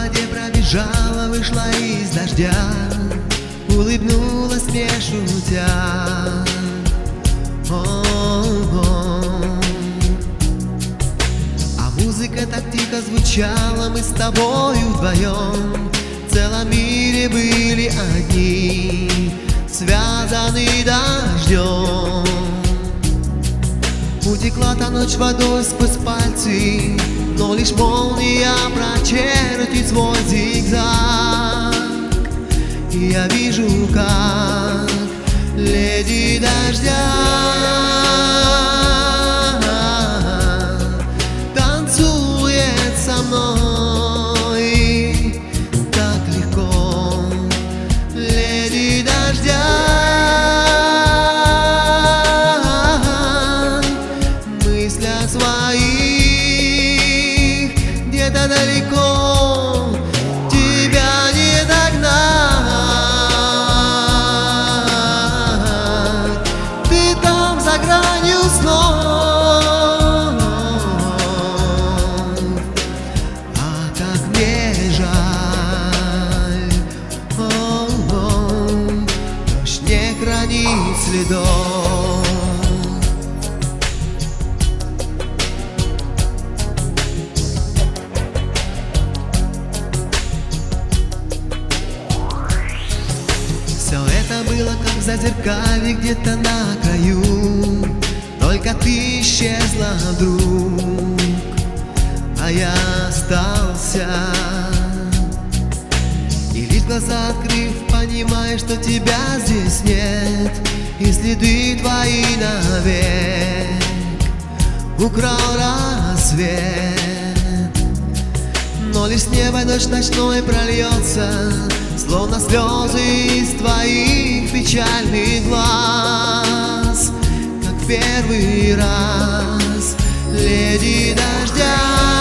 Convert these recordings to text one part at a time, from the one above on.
воде пробежала, вышла из дождя, улыбнулась мне шутя. А музыка так тихо звучала, мы с тобою вдвоем в целом мире были одни, связаны дождем. Утекла та ночь водой сквозь пальцы, но лишь молния прочертит свой зигзаг. И я вижу, как леди дождя танцует со мной так легко. Леди дождя, мысли о своих где-то далеко, тебя не догнать. Ты там за гранью снов, а как мне жаль, дождь не хранит следов. Все это было как в зазеркалье где-то на краю, только ты исчезла вдруг, а я остался. И лишь глаза открыв, понимаешь, что тебя здесь нет, и следы твои навек украл рассвет. Но лишь с неба дождь ночной прольется, словно слезы из твоих печальных глаз, как в первый раз. Леди дождя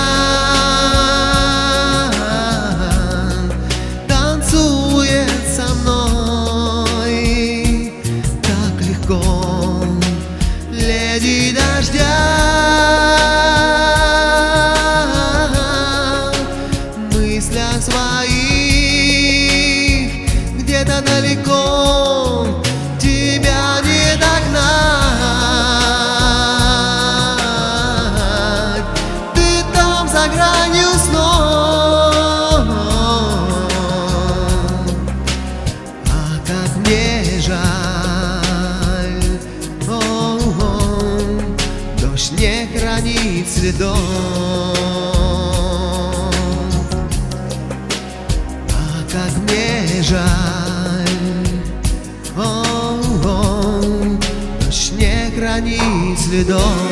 танцует со мной так легко. Леди дождя, мысли о своих где-то далеко, тебя не догнать. Ты там за гранью снов, а как мне жаль, дождь не хранит следов. Как мне жаль, дождь не хранит следов.